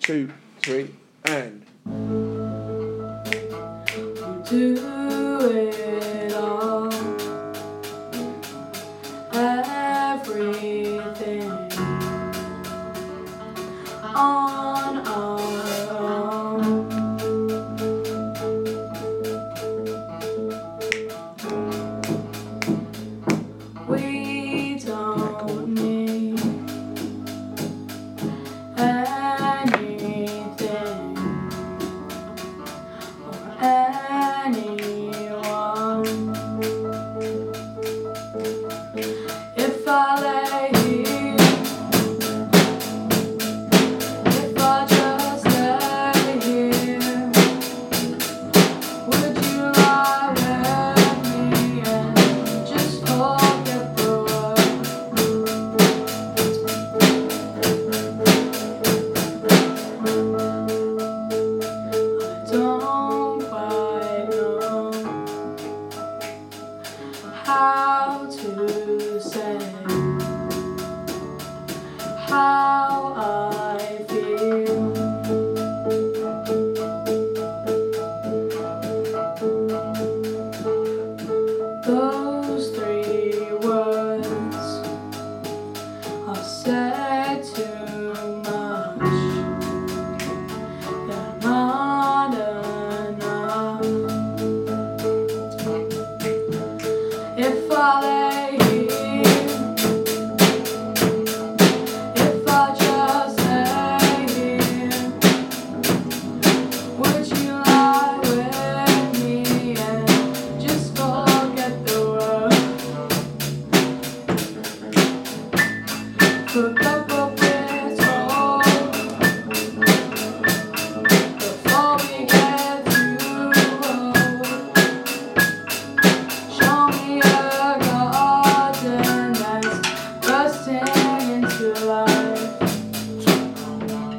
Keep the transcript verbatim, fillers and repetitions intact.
two, three, and. Do it all, everything on our own. We don't need anything or anyone. If I lay here, if I just lay here, would you lie with me and just forget the world? I don't quite know how to say how I feel. Those three words are said too much. They're not enough. If I lay here, if I just lay here, would you lie with me and just forget the world? Forget what we're told before we get too old. Show me a garden that's bursting